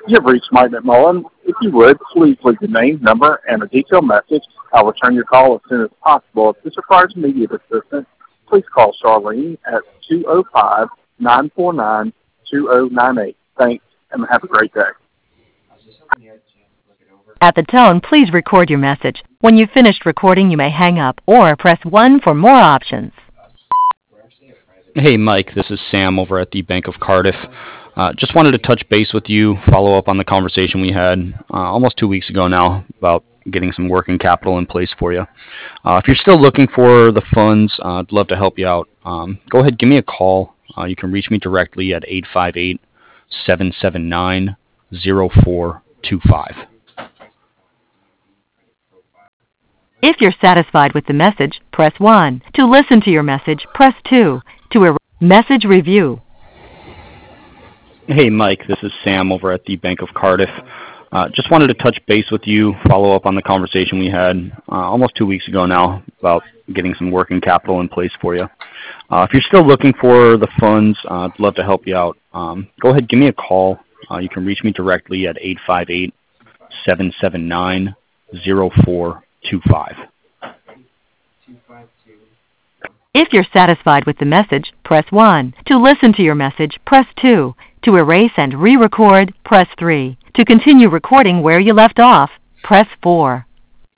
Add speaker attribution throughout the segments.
Speaker 1: You have reached Mike McMullen. If you would, please leave your name, number, and a detailed message. I'll return your call as soon as possible. If this requires immediate assistance, please call Charlene at 205-949-2098. Thanks, and have a great day.
Speaker 2: At the tone, please record your message. When you've finished recording, you may hang up or press 1 for more options.
Speaker 3: Hey, Mike, this is Sam over at the Bank of Cardiff. Just wanted to touch base with you, follow up on the conversation we had almost 2 weeks ago now about getting some working capital in place for you. If you're still looking for the funds, I'd love to help you out. Go ahead, give me a call. You can reach me directly at 858-779-0425.
Speaker 2: If you're satisfied with the message, press 1. To listen to your message, press 2. To message review.
Speaker 3: Hey, Mike, this is Sam over at the Bank of Cardiff. Just wanted to touch base with you, follow up on the conversation we had almost 2 weeks ago now about getting some working capital in place for you. If you're still looking for the funds, I'd love to help you out. Go ahead, give me a call. You can reach me directly at 858-779-0425.
Speaker 2: If you're satisfied with the message, press 1. To listen to your message, press 2. To erase and re-record, press 3. To continue recording where you left off, press 4.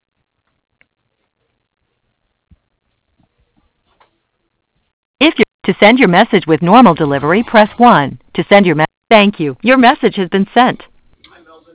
Speaker 2: If you're to send your message with normal delivery, press 1. To send your message, thank you. Your message has been sent.